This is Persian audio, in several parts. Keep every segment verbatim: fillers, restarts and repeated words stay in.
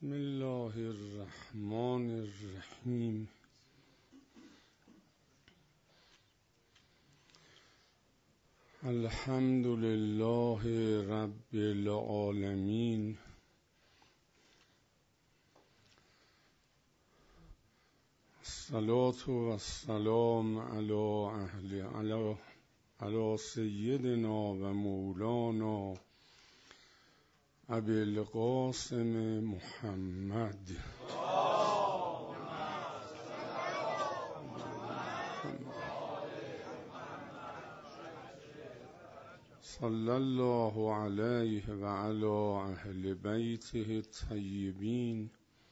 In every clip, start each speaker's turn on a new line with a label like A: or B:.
A: بسم الله الرحمن الرحیم. الحمد لله رب العالمین. الصلاة و السلام علی اهل علی علی سیدنا و مولانا ابی القاسم محمد صلی الله علیه و علی اهل بیته الطیبین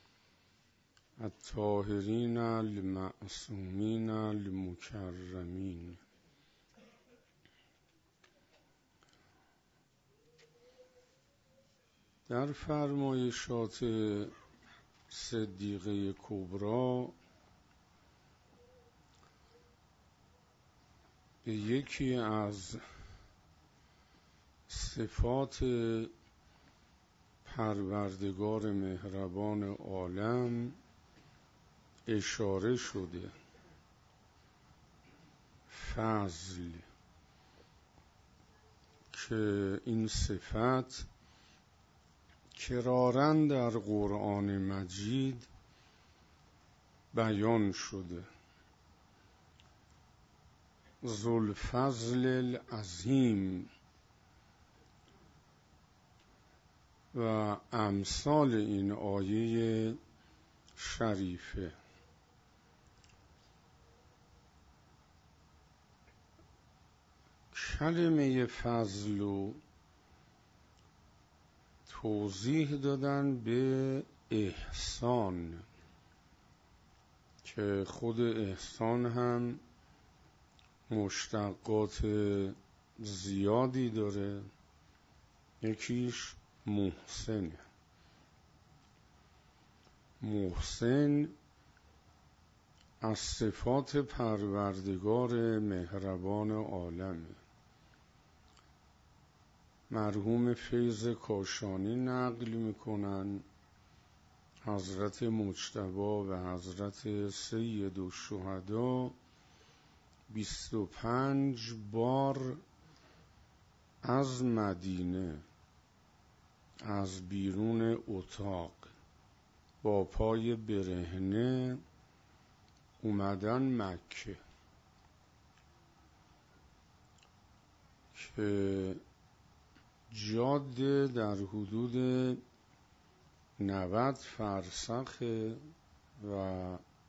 A: الطاهرین المعصومین المکرمین. در فرمایشات صدیقه کبری به یکی از صفات پروردگار مهربان عالم اشاره شده، فضل، که این صفت کراراً در قرآن مجید بیان شده. ذوالفضل العظیم و امثال این آیه شریفه. کلمه فضل و توضیح دادن به احسان که خود احسان هم مشتقات زیادی داره. یکیش محسن. محسن از صفات پروردگار مهربان عالمه. مرحوم فیض کاشانی نقل میکنن حضرت مجتبی و حضرت سید الشهدا بیست و پنج بار از مدینه از بیرون اتاق با پای برهنه اومدن مکه که جاده در حدود نود فرسخ و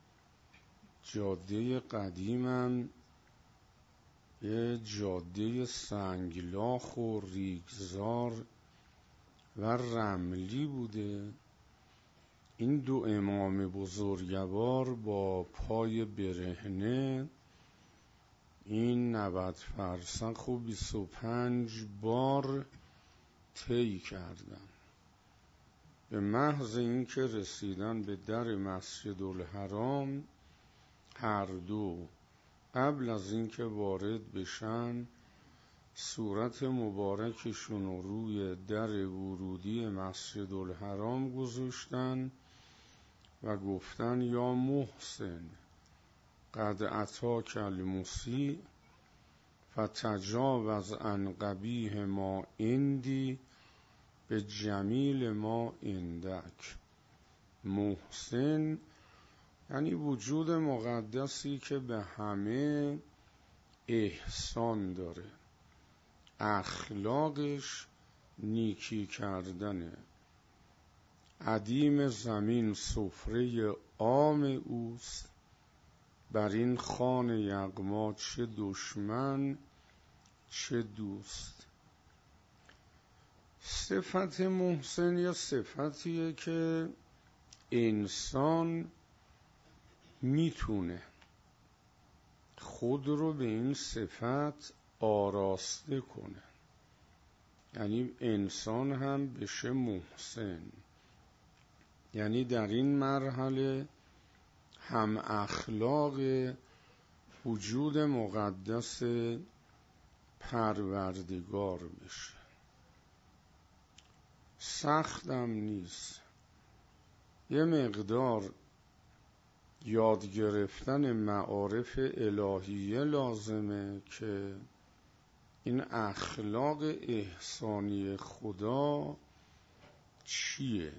A: جاده قدیمم یه جاده سنگلاخ و ریگزار و رملی بوده. این دو امام بزرگوار با پای برهنه این نود فرسخ و بیست و پنج بار طی کردن. به محض اینکه رسیدن به در مسجد الحرام، هر دو قبل از اینکه وارد بشن صورت مبارکشون رو روی در ورودی مسجد الحرام گذاشتن و گفتن یا محسن قد اتاک المسیء فتجاوز عن قبیح ما عندی به جمیل ما عندک. محسن یعنی وجود مقدسی که به همه احسان داره، اخلاقش نیکی کردنه. عدیم زمین سفره عام اوست، بر این خوان یغما چه دشمن چه دوست. صفت محسن یا صفتیه که انسان میتونه خود رو به این صفت آراسته کنه، یعنی انسان هم بشه محسن، یعنی در این مرحله هم اخلاق وجود مقدس پروردگار بشه. سختم نیست. یه مقدار یاد گرفتن معارف الهیه لازمه که این اخلاق احسانی خدا چیه.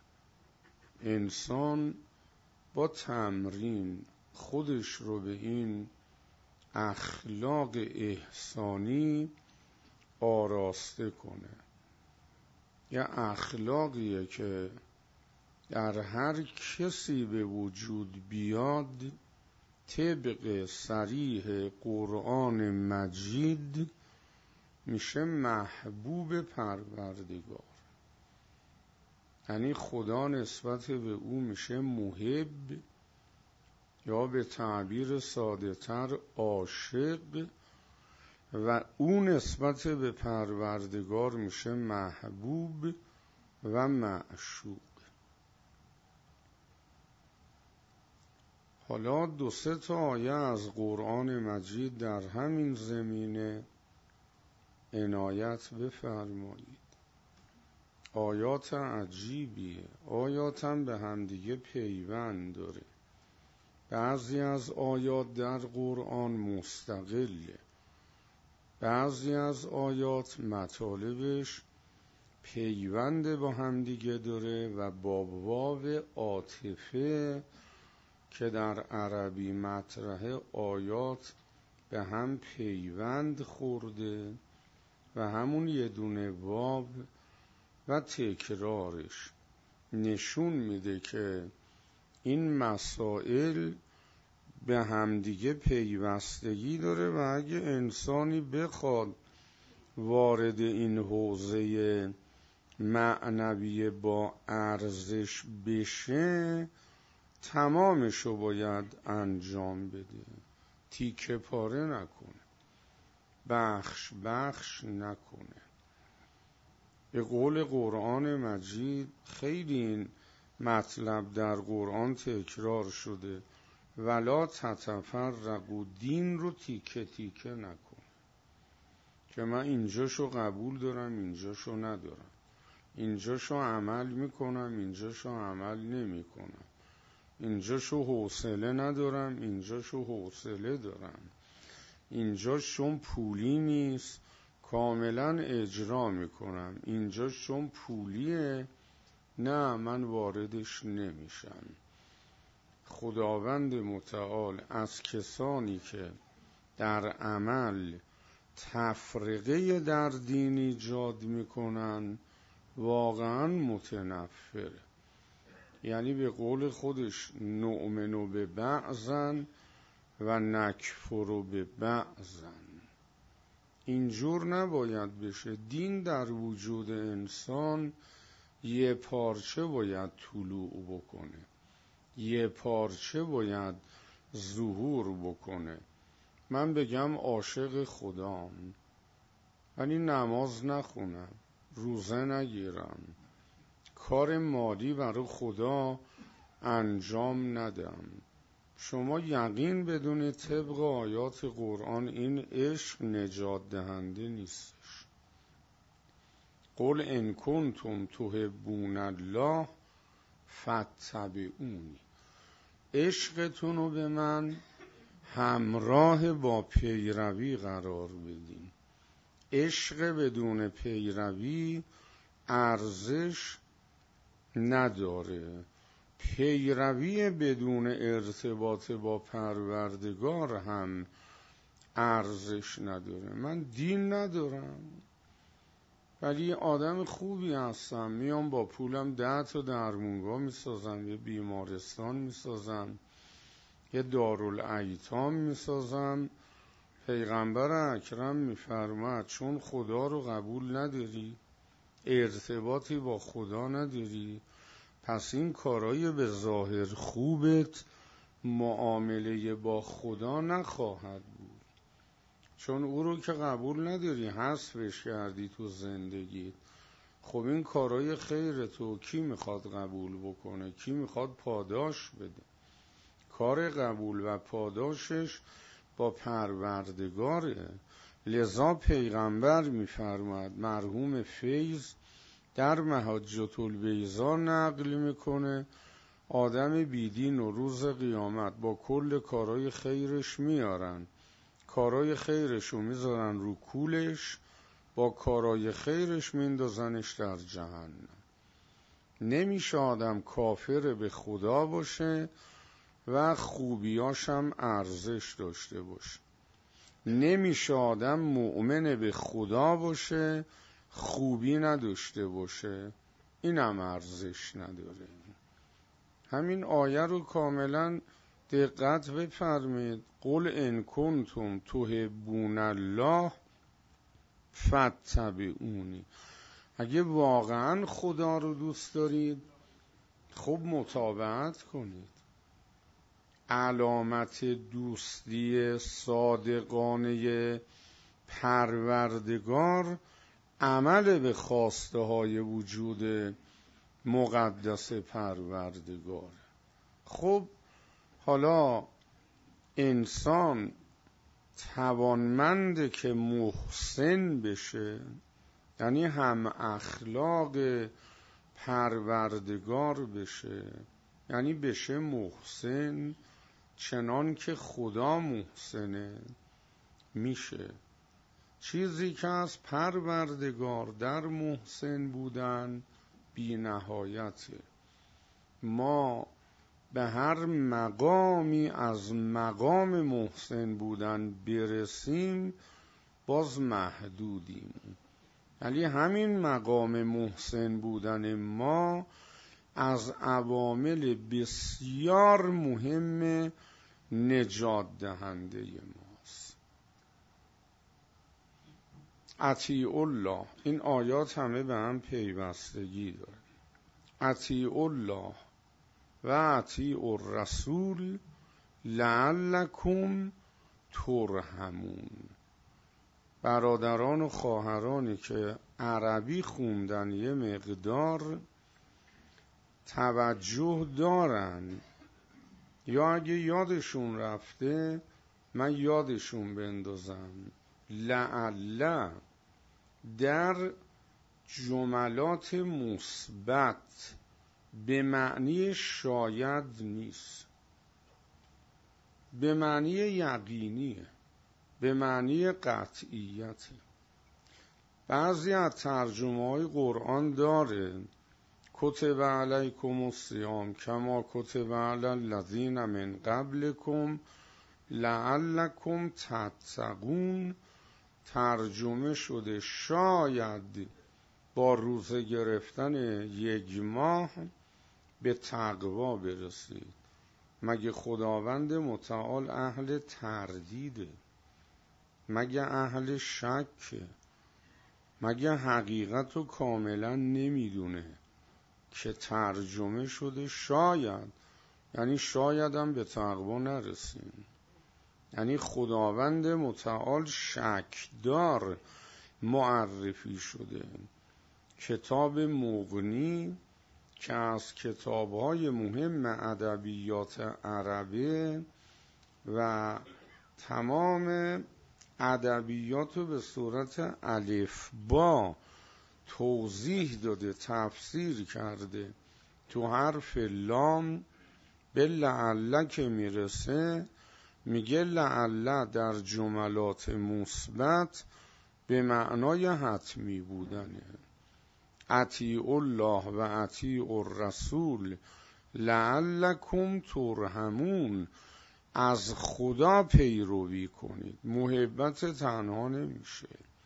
A: انسان با تمرین خودش رو به این اخلاق احسانی آراسته کنه. یه اخلاقیه که در هر کسی به وجود بیاد طبق صریح قرآن مجید میشه محبوب پروردگار. یعنی خدا نسبت به او میشه محب، یا به تعبیر ساده تر عاشق، و او نسبت به پروردگار میشه محبوب و معشوق. حالا دو سه تا آیه از قرآن مجید در همین زمینه عنایت بفرمایید. آیات عجیبیه، آیات هم به همدیگه پیوند داره. بعضی از آیات در قرآن مستقله، بعضی از آیات مطالبش پیوند با همدیگه داره و با واو عاطفه که در عربی مطرح آیات به هم پیوند خورده و همون یه دونه واو و تکرارش نشون میده که این مسائل به همدیگه پیوستگی داره و اگه انسانی بخواد وارد این حوزه معنوی با ارزش بشه تمامشو باید انجام بده، تیکه پاره نکنه، بخش بخش نکنه. به قول قرآن مجید خیلی این مطلب در قرآن تکرار شده، ولا تتفرقوا، دین رو تیکه تیکه نکن که من اینجاشو قبول دارم اینجاشو ندارم، اینجاشو عمل میکنم اینجاشو عمل نمیکنم، اینجاشو حوصله ندارم اینجاشو حوصله دارم، اینجاش چون پولی نیست کاملا اجرا میکنم، اینجاش چون پولیه نه من واردش نمیشم. خداوند متعال از کسانی که در عمل تفرقه در دین ایجاد میکنن واقعا متنفره. یعنی به قول خودش نؤمن به بعضن و نکفر به بعضن. اینجور نباید بشه. دین در وجود انسان یه پارچه باید طلوع بکنه، یه پارچه باید ظهور بکنه. من بگم عاشق خدام ولی نماز نخونم، روزه نگیرم، کار مالی برای خدا انجام ندم، شما یقین بدونید طبق آیات قرآن این عشق نجات دهنده نیستش. قل ان کنتم تحبون الله فاتبعونی، عشقتون رو به من همراه با پیروی قرار بدین. عشق بدون پیروی ارزش نداره، پیروی بدون ارتباط با پروردگار هم ارزش نداره. من دین ندارم ولی آدم خوبی هستم، میام با پولم ده تا درمونگاه میسازم، یه بیمارستان میسازم، یه دارالایتام میسازم. پیغمبر اکرم میفرماد چون خدا رو قبول نداری، ارتباطی با خدا نداری، پس این کارای به ظاهر خوبت معامله با خدا نخواهد بود. چون او رو که قبول نداری، حذفش کردی تو زندگیت. خب این کارای خیر تو کی میخواد قبول بکنه؟ کی میخواد پاداش بده؟ کار قبول و پاداشش با پروردگاره. لذا پیغمبر میفرماد، مرحوم فیض در محجة البیضا نقل میکنه، آدم بیدین و روز قیامت با کل کارهای خیرش میارن، کارهای خیرش رو میذارن رو کولش، با کارهای خیرش میندازنش در جهنم. نمیشه آدم کافر به خدا باشه و خوبیاش هم ارزش داشته باشه. نمیشه آدم مؤمن به خدا باشه خوبی نداشته باشه، اینم ارزش نداره. همین آیه رو کاملا دقت بفرمید. قل ان کنتم تحبون الله فاتبعونی. اگه واقعا خدا رو دوست دارید خب متابعت کنید. علامت دوستی صادقانه پروردگار عمل به خواسته های وجود مقدس پروردگار. خب حالا انسان توانمنده که محسن بشه، یعنی هم اخلاق پروردگار بشه، یعنی بشه محسن چنان که خدا محسنه. میشه. چیزی که از پروردگار در محسن بودن بی نهایته. ما به هر مقامی از مقام محسن بودن برسیم باز محدودیم. ولی همین مقام محسن بودن ما از عوامل بسیار مهم نجات دهنده ماست. اطیع الله، این آیات همه به هم پیوستگی داره. اطیع الله و اطیع الرسول لعلکم ترحمون. برادران و خواهرانی که عربی خوندن یه مقدار توجه دارن، یا اگه یادشون رفته من یادشون بندازم. لعل در جملات مثبت به معنی شاید نیست، به معنی یقینیه، به معنی قطعیت. بعضی از ترجمه های قرآن داره کتب علیکم الصیام کما کتب علی الذین من قبلکم لعلکم تتقون. ترجمه شده شاید با روزه گرفتن یک ماه به تقوا برسید. مگه خداوند متعال اهل تردیده؟ مگه اهل شکه؟ مگه حقیقت رو کاملا نمیدونه که ترجمه شده شاید؟ یعنی شاید هم به تقوا نرسیم. یعنی خداوند متعال شکدار معرفی شده. کتاب مغنی که از کتاب‌های مهم ادبیات عربه و تمام ادبیات رو به صورت الف با توضیح داده، تفسیر کرده. تو حرف لام به لعله که میرسه میگه لعله در جملات مثبت به معنای حتمی بودنه. اطیع الله و اطیع الرسول لعلکم ترحمون. از خدا پیروی کنید. محبت تنها نمیشه.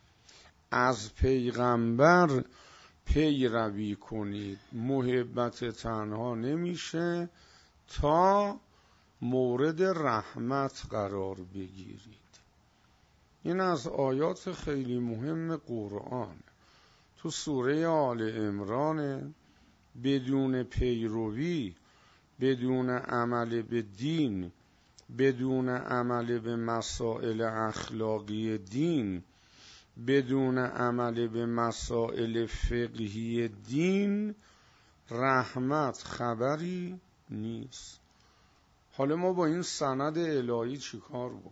A: از پیغمبر پیروی کنید. محبت تنها نمیشه تا مورد رحمت قرار بگیرید. این از آیات خیلی مهم قرآن. تو سوره آل عمران بدون پیروی، بدون عمل به دین، بدون عمل به مسائل اخلاقی دین، بدون عمل به مسائل فقهی دین، رحمت خبری نیست. حالا ما با این سند الهی چی کار بکنیم؟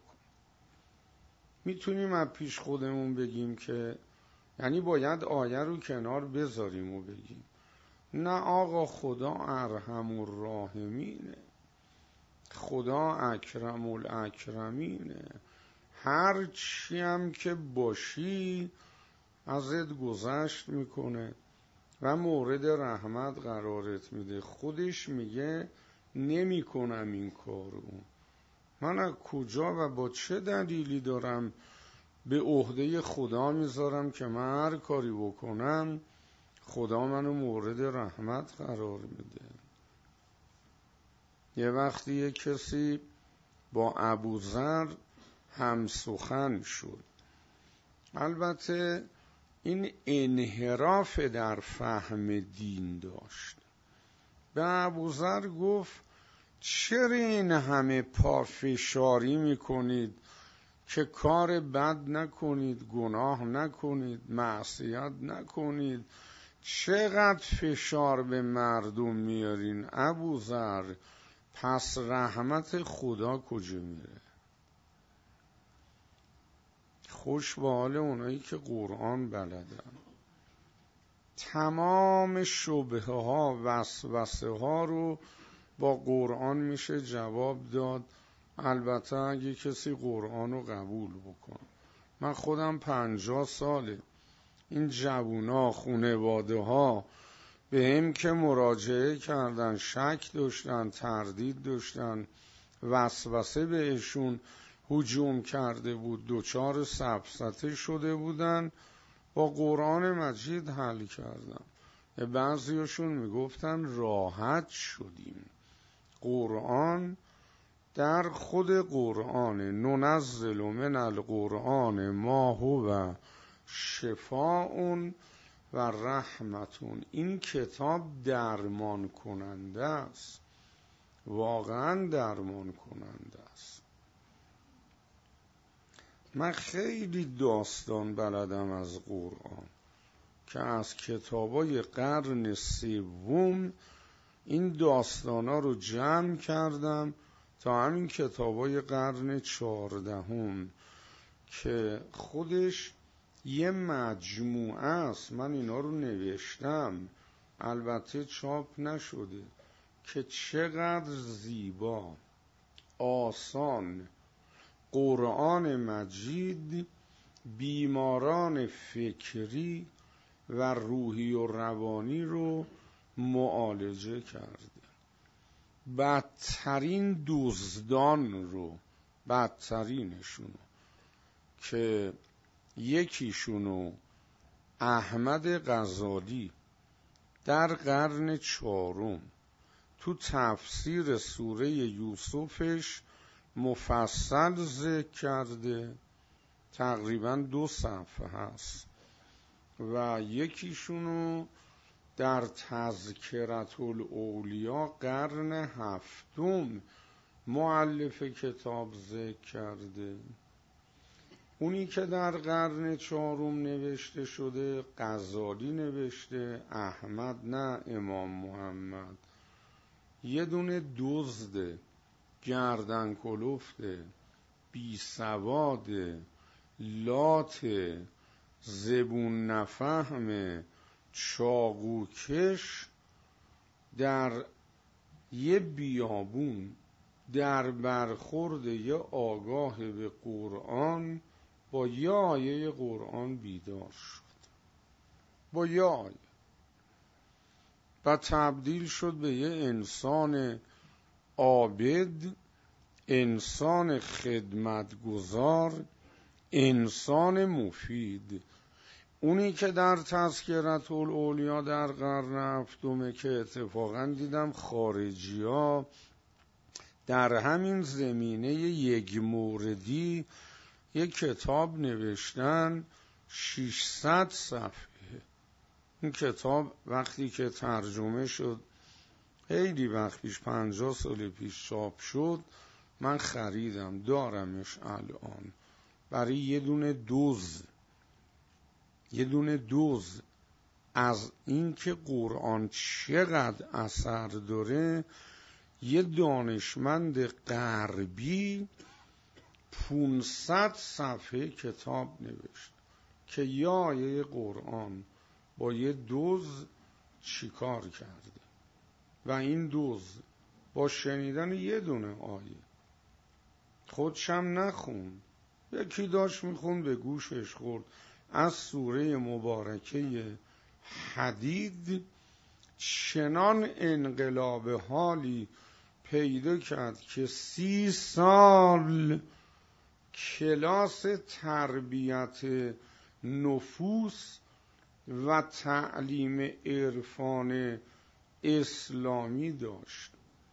A: میتونیم از پیش خودمون بگیم که یعنی باید آیه رو کنار بذاریم و بگیم نه آقا، خدا ارحم الراحمینه، خدا اکرم الاکرمینه، هر چی هم که باشی ازت گذشت میکنه و مورد رحمت قرارت میده. خودش میگه نمی کنم این کارو. من از کجا و با چه دلیلی دارم به عهده خدا میذارم که من هر کاری بکنم خدا منو مورد رحمت قرار میده؟ یه وقتی یه کسی با ابوذر هم سخن شد، البته این انحراف در فهم دین داشت. به ابوذر گفت چرا این همه پافشاری میکنید که کار بد نکنید، گناه نکنید، معصیت نکنید؟ چقدر فشار به مردم میارین ابوذر؟ پس رحمت خدا کجا میره؟ خوش به حال اونایی که قرآن بلدن. تمام شبهه ها وسوسه ها رو با قرآن میشه جواب داد، البته اگه کسی قرآن رو قبول بکن. من خودم پنجاه ساله این جوونا خونواده ها به هم که مراجعه کردن، شک داشتن، تردید داشتن، وسوسه بهشون هجوم کرده بود، دوچار سفسطه شده بودن، با قرآن مجید حل کردم. بعضیشون میگفتن راحت شدیم. قرآن در خود قرآن، ننزل من القرآن ما هو شفاء و رحمتون، این کتاب درمان کننده است، واقعا درمان کننده است. من خیلی داستان بلدم از قرآن که از کتابای قرن سوم این داستانا رو جمع کردم تا همین کتابای قرن چهاردهم که خودش یه مجموعه است. من اینا رو نوشتم، البته چاپ نشده، که چقدر زیبا، آسان قرآن مجید بیماران فکری و روحی و روانی رو معالجه کرده. بدترین دزدان رو، بدترینشونو که یکیشونو احمد غزالی در قرن چهارم تو تفسیر سوره یوسفش مفصل ذکر کرده، تقریبا دو صفحه هست، و یکیشونو در تذکرة الاولیا قرن هفتم مؤلف کتاب ذکر کرده. اونی که در قرن چهارم نوشته شده غزالی نوشته، احمد نه، امام محمد. یه دونه دزد گردن کلفته، بی سواد، لات، زبون نفهم، چاقوکش، در یه بیابون در برخورد یه آگاه به قرآن با یه آیه قرآن بیدار شد، با یه آیه، و تبدیل شد به یه انسان عابد، انسان خدمتگزار، انسان مفید. اونی که در تذکرة الاولیا در قرن هفتمه که اتفاقا دیدم خارجی ها در همین زمینه یک موردی یک کتاب نوشتن ششصد صفحه. این کتاب وقتی که ترجمه شد، خیلی وقت پیش، پنجاه سال پیش چاپ شد، من خریدم، دارمش الان، برای یه دونه دوز یه دونه دوز از این که قرآن چقدر اثر داره. یه دانشمند غربی پونصد صفحه کتاب نوشت که یه آیه قرآن با یه دوز چیکار کرده. و این دزد با شنیدن یه دونه آیه خودشم نخوند، یکی داشت میخوند به گوشش خورد از سوره مبارکه حدید، چنان انقلاب حالی پیدا کرد که سی سال کلاس تربیت نفوس و تعلیم عرفان اسلامی داشت.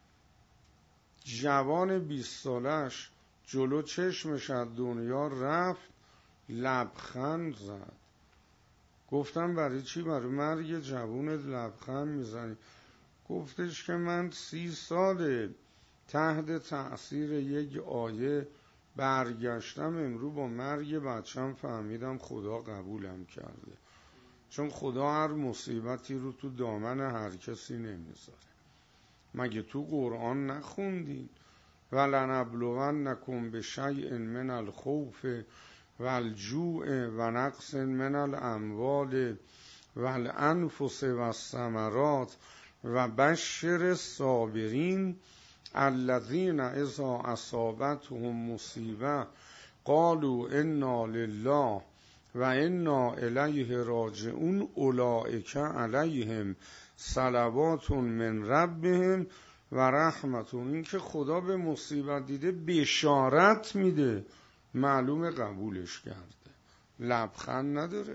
A: جوان بیست سالش جلو چشمش از دنیا رفت، لبخند زد. گفتم برای چی برای مرگ جوانت لبخند میزنی؟ گفتش که من سی ساله تحت تأثیر یک آیه برگشتم، امروز با مرگ بچم فهمیدم خدا قبولم کرده، چون خدا هر مصیبتی رو تو دامن هر کسی نمیذاره. مگه تو قرآن نخوندین وَلَنَبْلُوَنَّکُمْ بِشَیْءٍ مِنَ الْخَوْفِ وَالْجُوعِ وَنَقْصٍ مِنَ الْأَمْوَالِ وَالْأَنْفُسِ وَالثَّمَرَاتِ وَبَشِّرِ الصَّابِرِینَ الَّذِینَ إِذَا أَصَابَتْهُم مُّصِیبَةٌ قَالُوا إِنَّا لِلَّهِ وَإِنَّا إِلَیْهِ رَاجِعُونَ أُولَئِکَ عَلَیْهِمْ صلوات من ربهم و رحمتون. این که خدا به مصیبت دیده بشارت میده، معلوم قبولش کرده، لبخند نداره.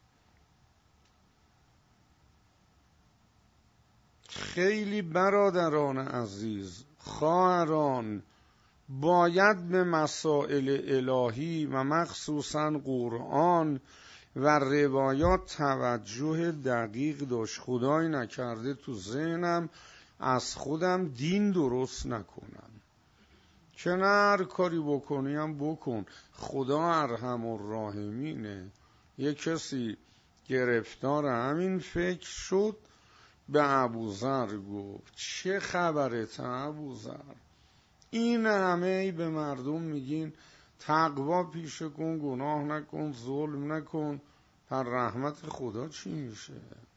A: خیلی برادران عزیز، خواهران، باید به مسائل الهی و مخصوصا قرآن و روایات توجه دقیق داشت. خدای نکرده تو ذهنم از خودم دین درست نکنم که نه هر کاری بکنیم بکن، خدا ارحم الراحمینه. یک کسی گرفتار همین فکر شد، به ابوذر گفت چه خبرت ابوذر؟ این همه ای به مردم میگین تقوا پیشه کن، گناه نکن، ظلم نکن، پر رحمت خدا چی میشه؟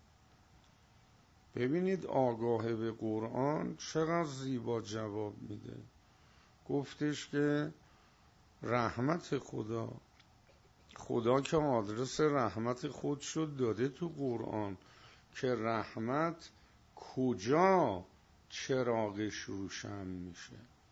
A: ببینید آگاه به قرآن چقدر زیبا جواب میده. گفتش که رحمت خدا، خدا که آدرس رحمت خود شد داده تو قرآن که رحمت کجا چراغش روشن میشه،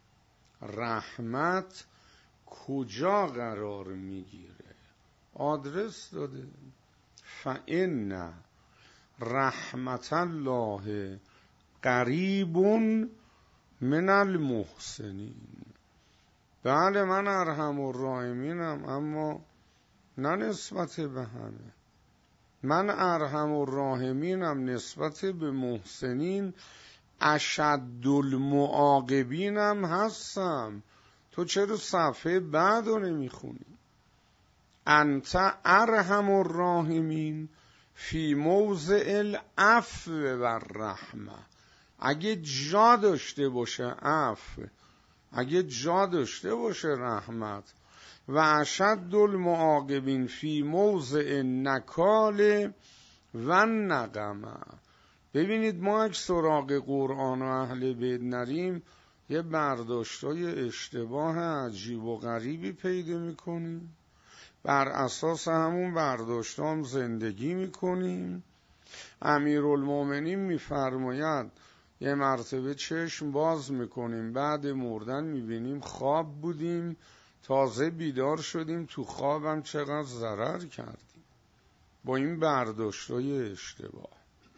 A: رحمت کجا قرار میگیره، آدرس داده. فإن رحمت الله قریب من المحسنین. بله من ارحم الراحمینم، اما نه نسبت به همه. من ارحم الراحمینم نسبت به محسنین، اشد المعاقبینم هستم. تو چرا صفحه بعد رو نمیخونی؟ انت ارحم الراحمین فی موضع العفو و الرحمه. اگه جا داشته باشه عفو، اگه جا داشته باشه رحمت، و اشد المعاقبین فی موضع نکال و نقمه. ببینید ما اگه سراغ قرآن و اهل بیت نریم یه برداشتای اشتباه عجیب و غریبی پیدا میکنیم، بر اساس همون برداشتام زندگی میکنیم. امیرالمومنین میفرماید یه مرتبه چشم باز میکنیم، بعد مردن میبینیم خواب بودیم، تازه بیدار شدیم تو خوابم چقدر ضرر کردیم با این برداشتای اشتباه.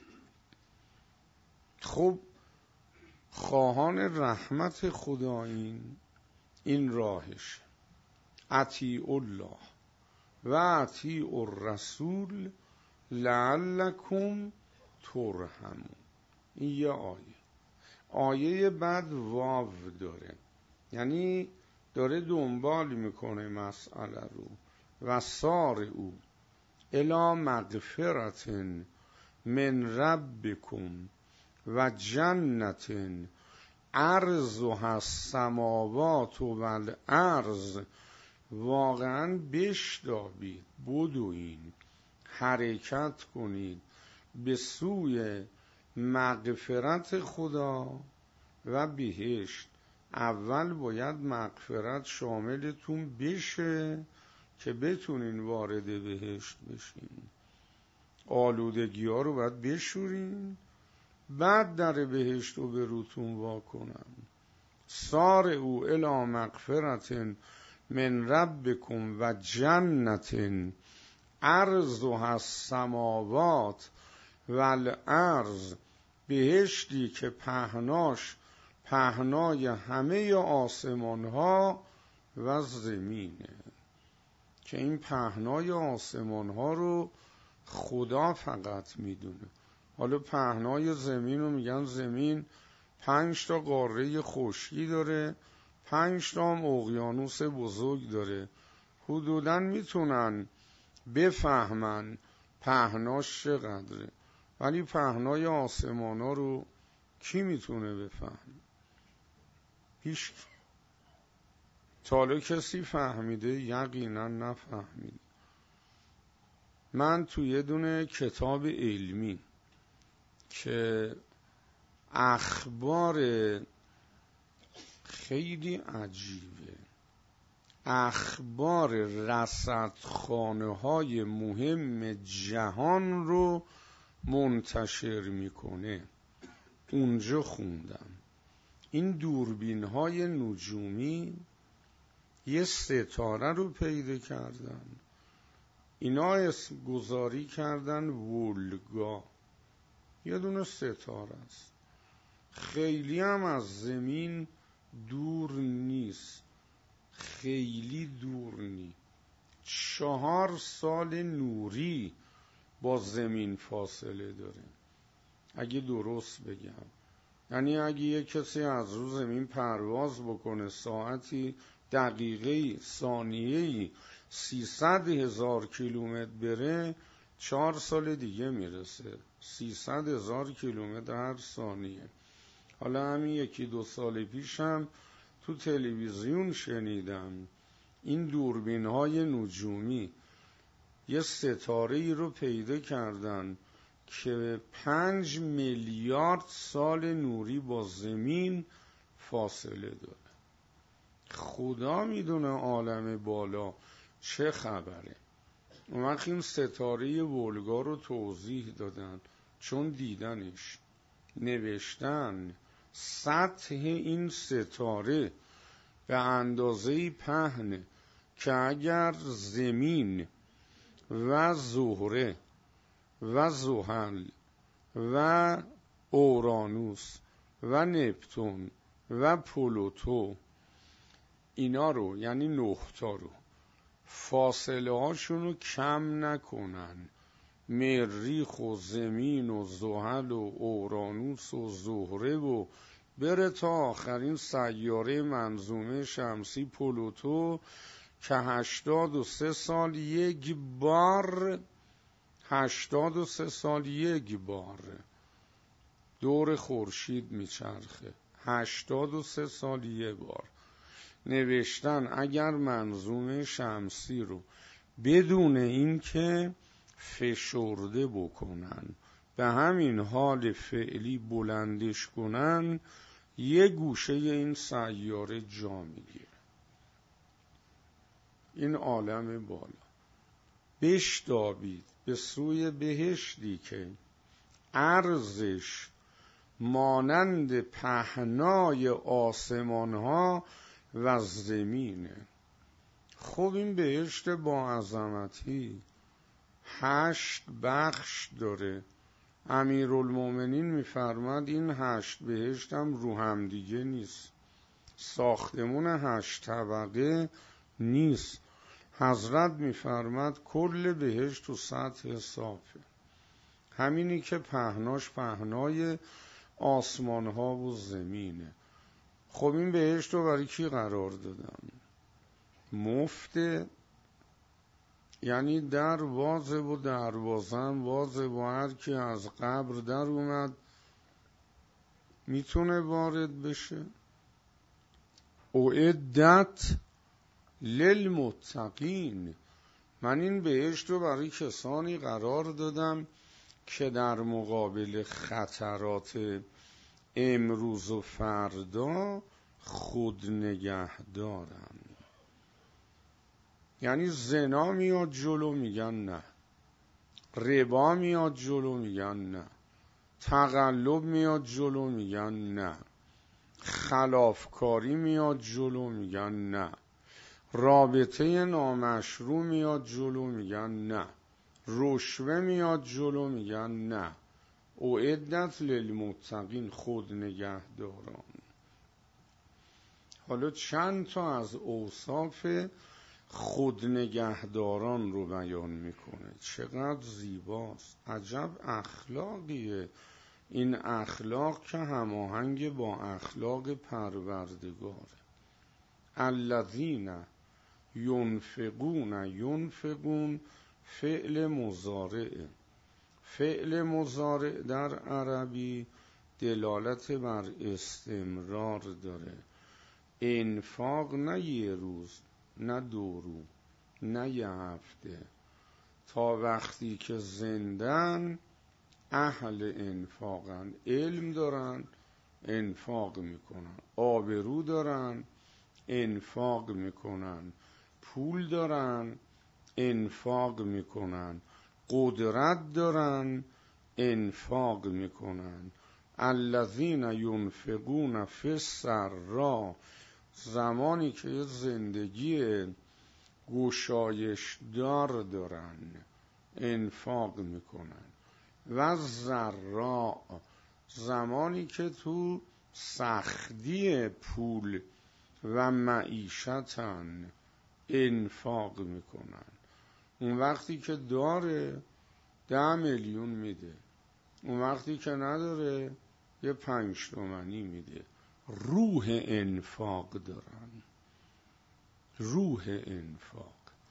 A: خب خواهان رحمت خدا این این راهش، اطیعوا الله و اطیعوا الرسول لعلکم ترحمون. این یه آیه. آیه بعد واو داره، یعنی داره دنبال میکنه مسئله رو. و سار او الی مغفرت من ربکم و جنت عرضها السماوات و الارض. واقعا بشتابید، بدوین، حرکت کنید به سوی مغفرت خدا و بهشت. اول باید مغفرت شاملتون بشه که بتونین وارد بهشت بشین. آلودگی ها رو باید بشورین، بعد در بهشت رو به روتون وا کنن. سار او الی مغفرت من ربکم و جنت عرضها السماوات والارض، بهشتی که پهناش پهنای همه آسمان ها و زمینه. که این پهنای آسمان ها رو خدا فقط میدونه. حالا پهنای زمین رو میگن زمین پنج تا قاره خشکی داره، پنج تا هم اقیانوس بزرگ داره. حدوداً میتونن بفهمن پهناش چقدره، ولی پهنای آسمان ها رو کی میتونه بفهمه؟ هیچ. تا کسی فهمیده؟ یقینا نفهمیده. من تو یه دونه کتاب علمی که اخبار خیلی عجیبه، اخبار رصدخانه های مهم جهان رو منتشر میکنه، اونجا خوندم این دوربین های نجومی یه ستاره رو پیدا کردن. اینا اسم گذاری کردن ولگا، یه دونه ستاره است، خیلی هم از زمین دور نیست، خیلی دور نیست، چهار سال نوری با زمین فاصله داره اگه درست بگم. یعنی اگه یه کسی از رو زمین پرواز بکنه ساعتی، دقیقه‌ای، ثانیه‌ای سیصد هزار کیلومتر بره، چهار سال دیگه میرسه. سیصد هزار کیلومتر هر ثانیه. حالا همین یکی دو سال پیشم تو تلویزیون شنیدم این دوربین های نجومی یه ستاره ای رو پیدا کردن که پنج میلیارد سال نوری با زمین فاصله داره. خدا میدونه عالم بالا چه خبره. اون وقت این ستاره ولگا رو توضیح دادن، چون دیدنش، نوشتن سطح این ستاره به اندازه پهنه که اگر زمین و زهره و زحل و اورانوس و نپتون و پلوتو اینا رو، یعنی نقطا رو، فاصله هاشون رو کم نکنن، مریخ و زمین و زحل و اورانوس و زهره و بره تا آخرین سیاره منظومه شمسی پلوتو که هشتاد و سه سال یک بار هشتاد و سه سال یک بار دور خورشید میچرخه. هشتاد و سه سال یک بار. نوشتن اگر منظومه شمسی رو بدون این که فشرده بکنن، به همین حال فعلی بلندش کنن، یه گوشه این سیاره جا میگیره. این عالم بالا. بشتابید به سوی بهشتی که عرضش مانند پهنای آسمان ها و زمینه. خب این بهشت با عظمتی هشت بخش داره. امیرالمومنین میفرماد این هشت بهشت هم رو هم دیگه نیست، ساختمون هشت طبقه نیست. حضرت میفرماد کل بهشت تو سطح صافه، همینی که پهناش پهنای آسمان ها و زمینه. خب این بهشت رو برای کی قرار دادن؟ مفته، یعنی در واضح و دروازم واضح و هر کی از قبر در اومد میتونه وارد بشه. اعدت للمتقین، من این بهشت رو برای کسانی قرار دادم که در مقابل خطرات امروز و فردا خود نگه دارن. یعنی زنا میاد جلو میگن نه، ربا میاد جلو میگن نه، تقلب میاد جلو میگن نه، خلافکاری میاد جلو میگن نه، رابطه نامشروع میاد جلو میگن نه، رشوه میاد جلو میگن نه. اعدت للمتقین، خود نگهداران. حالا چند تا از اوصاف خود نگهداران رو بیان میکنه. چقدر زیباست، عجب اخلاقیه این اخلاق که هماهنگ با اخلاق پروردگاره. الذین ینفقون، ینفقون فعل مضارع. فعل مضارع در عربی دلالت بر استمرار داره. انفاق نه یه روز، نه دو روز، نه یه هفته، تا وقتی که زندن اهل انفاقن، علم دارن انفاق میکنن، آبرو دارن انفاق میکنن، پول دارن انفاق میکنن، قدرت دارن انفاق میکنن. الذین ینفقون فی السراء، زمانی که زندگی گشایش دار دارن انفاق میکنن. و ضراء، زمانی که تو سختی پول و معیشتن انفاق میکنن. اون وقتی که داره ده میلیون میده، اون وقتی که نداره یه پنج تومنی میده. روح انفاق دارن، روح انفاق.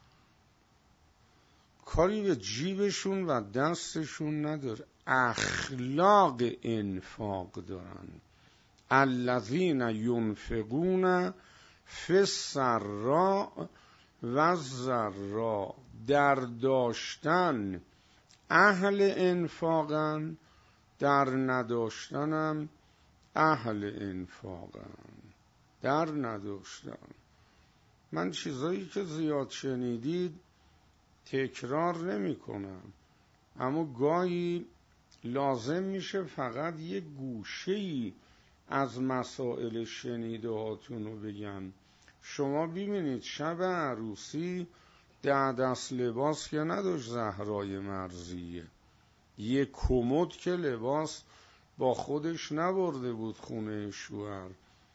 A: کاری به جیبشون و دستشون نداره، اخلاق انفاق دارن. الذین ینفقون فی السراء و الضراء، در داشتن اهل انفاقن، در نداشتنم اهل انفاقن. در نداشتن، من چیزایی که زیاد شنیدید تکرار نمی کنم، اما گاهی لازم میشه فقط یه گوشه‌ای از مسائل شنیده هاتون رو بگم. شما ببینید شب عروسی ده دست لباس که نداشت زهرای مرضیه، یه کمد که لباس با خودش نبرده بود خونه شوهر،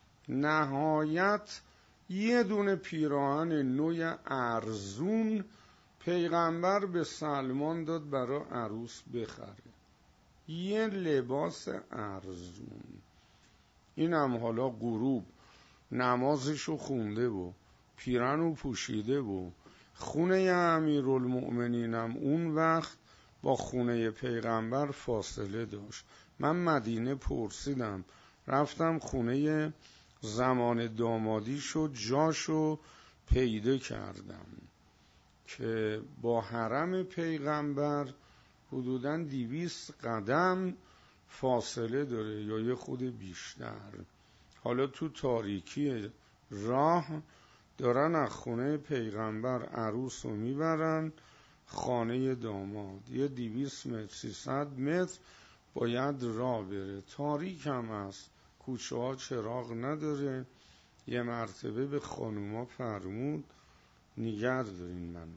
A: نهایت یه دونه پیراهن نوی ارزون پیغمبر به سلمان داد برای عروس بخره، یه لباس ارزون. اینم حالا غروب نمازشو خونده و پیرنو پوشیده و خونه امیرالمؤمنینم اون وقت با خونه پیغمبر فاصله داشت. من مدینه پرسیدم، رفتم خونه زمان دامادیشو جاشو پیدا کردم که با حرم پیغمبر حدوداً دویست قدم فاصله داره یا یه خود بیشتر. حالا تو تاریکی راه دارن از خونه پیغمبر عروس رو میبرن خانه داماد، یه دویست متر سیصد متر باید راه بره، تاریک هم هست، کوچه ها چراغ نداره. یه مرتبه به خانوما فرمود نگر دارین، من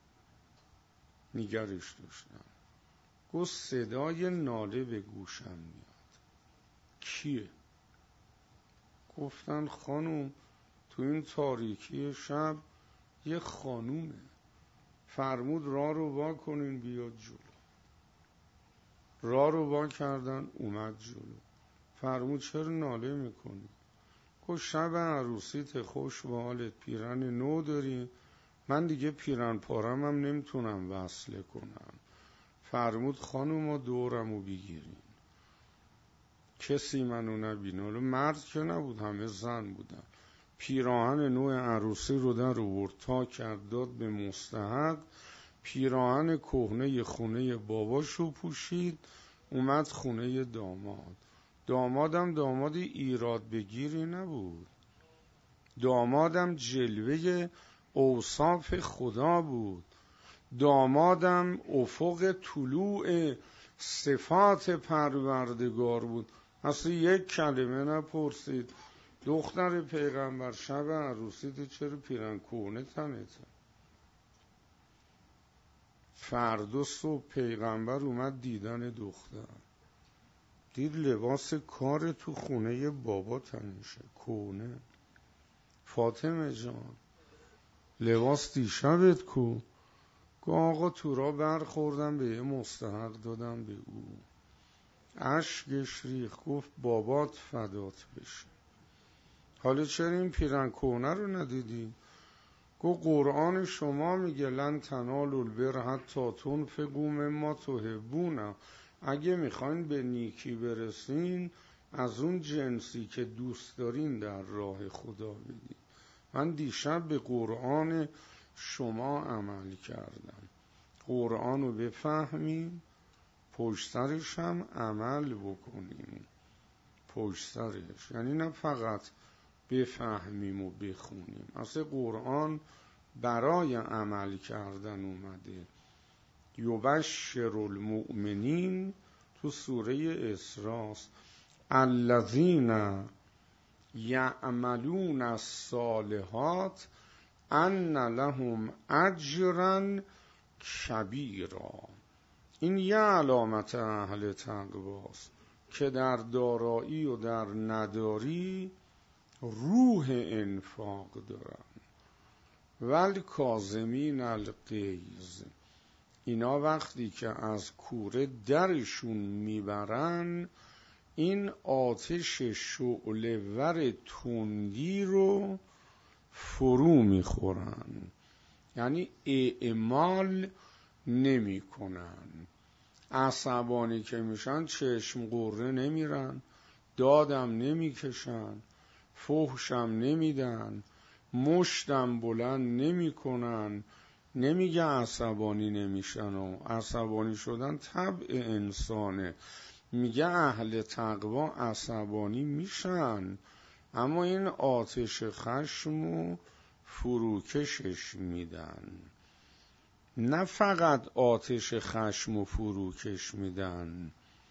A: نگرش داشتم، گفت صدای ناله به گوشم میاد. کیه؟ گفتن خانوم تو این تاریکی شب یه خانومه. فرمود راه رو وا کنین بیاد جلو. راه رو وا کردن اومد جلو. فرمود چرا ناله میکنی؟ گفت شب عروسیت خوش به حالت، پیرن نو داری، من دیگه پیرن پارم هم نمیتونم وصله کنم. فرمود خانوما دورمو بگیرین، کسی منو نبینه. مرد که نبود، همه زن بودن. پیراهن نو عروسی رو در آورد تا کرد داد به مستحق. پیراهن کهنه خونه باباشو پوشید، اومد خونه داماد. دامادم داماد ایراد بگیری نبود، دامادم جلوه اوصاف خدا بود، دامادم افق طلوع صفات پروردگار بود. اصلا یک کلمه نپرسید دختر پیغمبر شب عروسیت چرا پیرن کهنه تنته؟ فردا صبح پیغمبر اومد دیدن دختر، دید لباس کار تو خونه بابا تنشه کهنه. فاطمه جان لباس دیشبت کو؟ گفت آقا تو را برخوردم به یه مستحق دادم به او. اشکش ریخت، گفت بابات فدات بشه. حالا چرا این پیرن کهنه رو ندیدی؟ گفت قرآن شما میگه لن تنالوا البر حتی تنفقوا مما تحبون. اگه میخواین به نیکی برسین از اون جنسی که دوست دارین در راه خدا بدین. من دیشب به قرآن شما عمل کردم. قرآن رو بفهمیم، پشت سرش هم عمل بکنیم. پشت سرش یعنی نه فقط بفهمیم و بخونیم. اصلا قرآن برای عمل کردن اومده. یبشر المؤمنین تو سوره اسراء، الذین یعملون الصالحات ان لهم اجرا کبیرا. این یه علامت اهل تقواست که در دارایی و در نداری روح انفاق دارن. والکاظمین الغیظ، اینا وقتی که از کوره درشون میبرن این آتش شعله ور تندی رو فرو میخورن، یعنی اعمال نمی کنن. عصبانی که میشن چشم قره نمیرن، دادم نمیکشن، فحشم نمیدن، مشتم بلند نمی کنن. نمیگه عصبانی نمیشن و عصبانی شدن طبع انسانه. میگه اهل تقوا عصبانی میشن اما این آتش خشمو فروکشش میدن. نه فقط آتش خشمو فروکش میدن،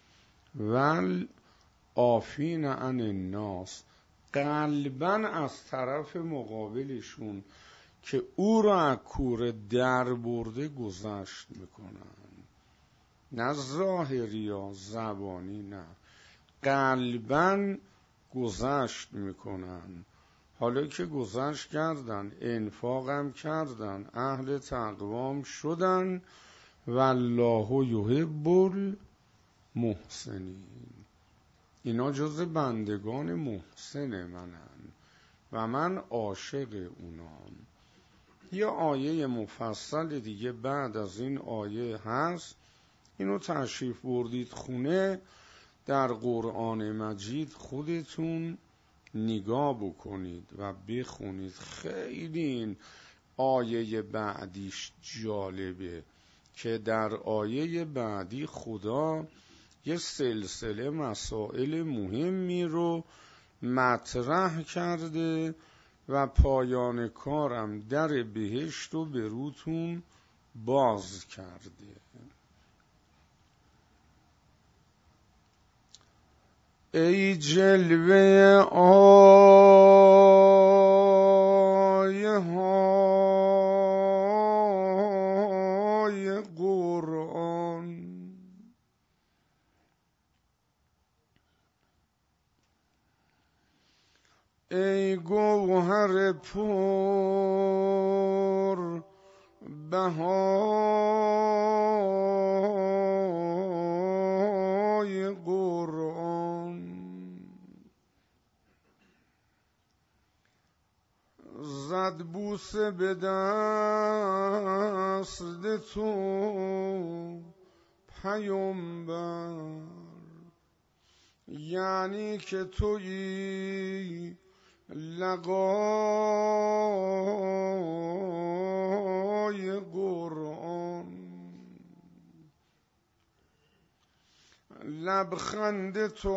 A: ول عافین عن الناس، قلباً از طرف مقابلشون که او را از کوره در برده گذشت میکنن. نه ظاهری یا زبانی، نه قلباً گذشت میکنن. حالا که گذشت کردن، انفاقم کردن، اهل تقوام شدن، والله یحب المحسنین. اینا جز بندگان محسن منن و من عاشق اونام. یه آیه مفصل دیگه بعد از این آیه هست، اینو تشریف بردید خونه در قرآن مجید خودتون نگاه بکنید و بخونید. خیلی این آیه بعدیش جالبه که در آیه بعدی خدا یه سلسله مسائل مهمی رو مطرح کرده و پایان کارم در بهشت رو به روتون باز کرده. ای جلوه آیه های قرآن، ای گوهر پر بهای قرآن، زد بوسه به دست تو پیامبر، یعنی که تویی لقای قرآن. لبخند تو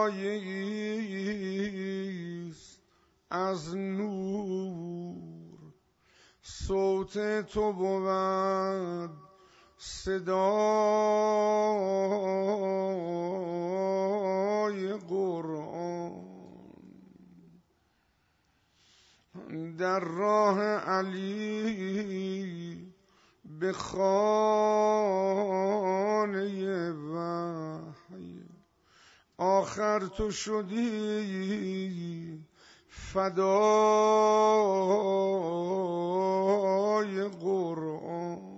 A: آیه‌ایست از نور، صوت تو بود صدای قرآن. در راه علی به خانه وحی آخر تو شدی فدای قرآن.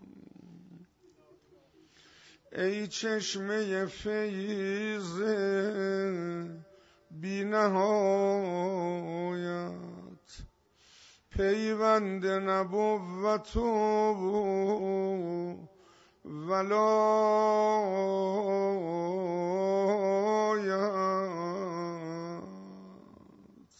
A: ای چشمه فیض بی نهایت، پیوند نبوت و ولایت.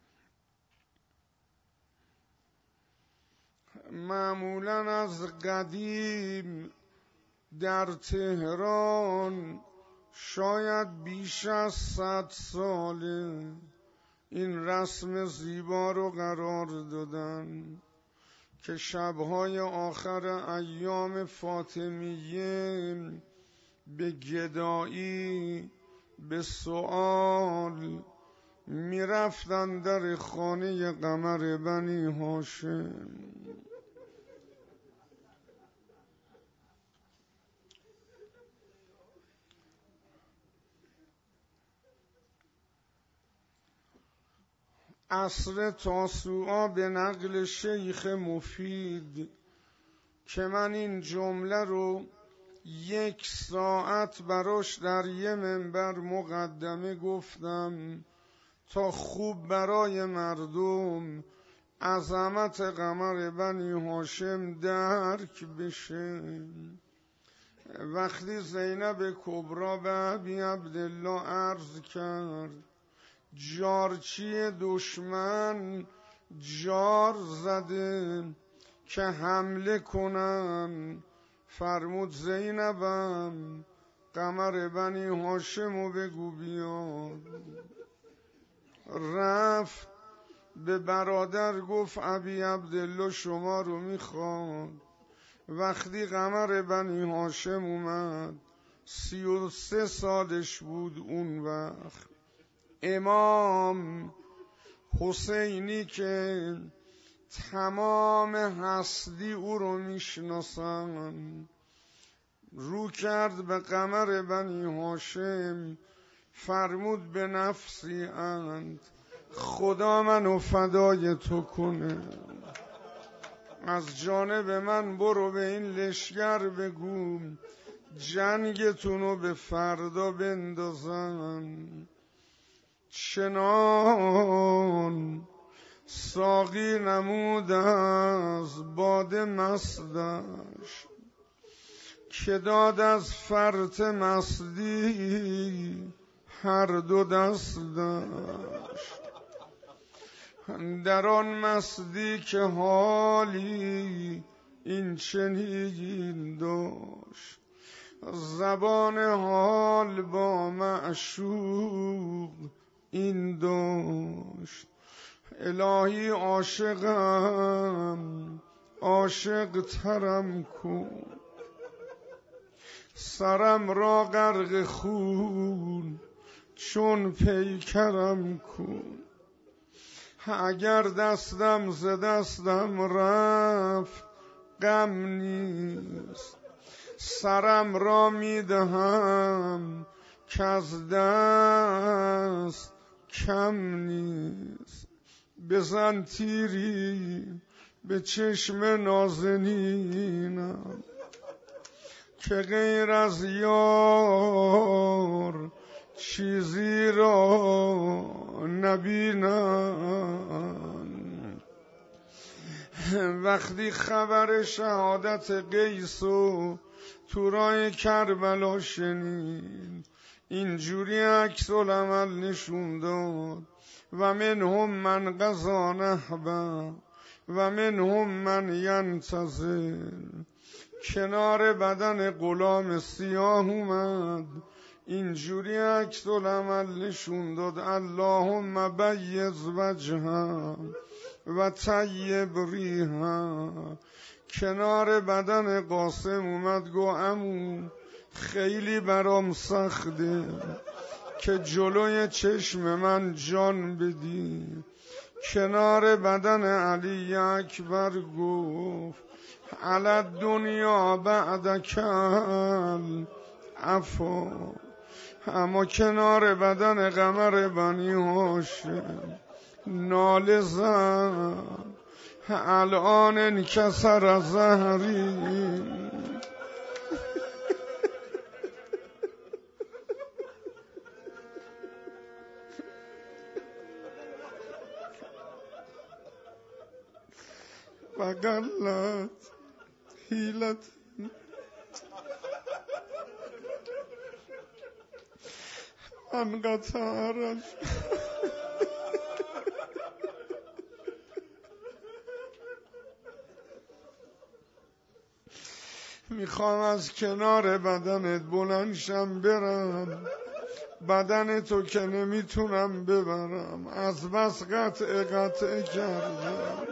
A: معمولا از قدیم در تهران شاید بیش از صد ساله این رسم زیبا رو قرار دادن که شبهای آخر ایام فاطمیه به گدایی به سؤال می رفتن در خانه قمر بنی هاشم. عصر تاسوعا به نقل شیخ مفید که من این جمله رو یک ساعت براش در یه منبر مقدمه گفتم تا خوب برای مردم عظمت قمر بنی هاشم درک بشه. وقتی زینب کبرا به ابی عبدالله عرض کرد جارچی دشمن جار زده که حمله کنن، فرمود زینبم قمر بنی هاشمو بگو بیاد. رفت به برادر گفت ابی عبدالله شما رو میخواد. وقتی قمر بنی هاشم اومد سی و سه سالش بود اون وقت. امام حسینی که تمام هستی او رو میشناسن رو کرد به قمر بنی هاشم فرمود به نفسی انت، خدا منو فدای تو کنه، از جانب من برو به این لشگر بگو جنگتونو به فردا بندازن. چنان ساقی نمود از باده مستش که داد از فرط مستی هر دو دستش. در آن مستی که حالی این چنین داشت، زبان حال با معشوق این داشت. الهی عاشقم عاشق ترم کن، سرم را غرق خون چون پیکرم کن. اگر دستم ز دستم رفت غم نیست، سرم را میدهم که از دست کم نیست. بزن تیری به چشم نازنینم که غیر از یار چیزی را نبینم. وقتی خبر شهادت قیس و تورای کربلا شنید اینجوری عکس العمل نشون داد و منهم من قضا نحبه و منهم من ینتظر. کنار بدن غلام سیاه اومد اینجوری عکس العمل نشون داد. اللهم بیض وجهم و طیب ریحم. کنار بدن قاسم اومد گو عمو خیلی برام سخته که جلوی چشم من جان بدی. کنار بدن علی اکبر گفت علی دنیا بعدک عفا. اما کنار بدن قمر بنی هاشم ناله زن الان انکسر ظهری. و قلت حیلت انقطع. میخوام از کنار بدنت بلندشم برم، بدن تو که نمیتونم ببرم، از بس قطع قطع کردم.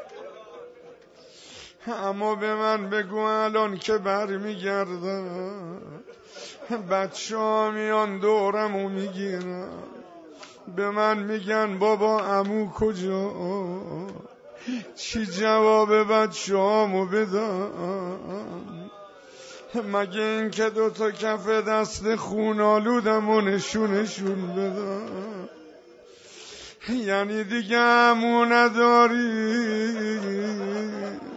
A: اما به من بگو الان که بر میگردم بچه ها میان دورمو میگیرن به من میگن بابا عمو کجا؟ چی جواب بچه هامو بدم؟ مگه این که دوتا کف دست خون آلودم و نشونشون بدم؟ یعنی دیگه عمو نداری؟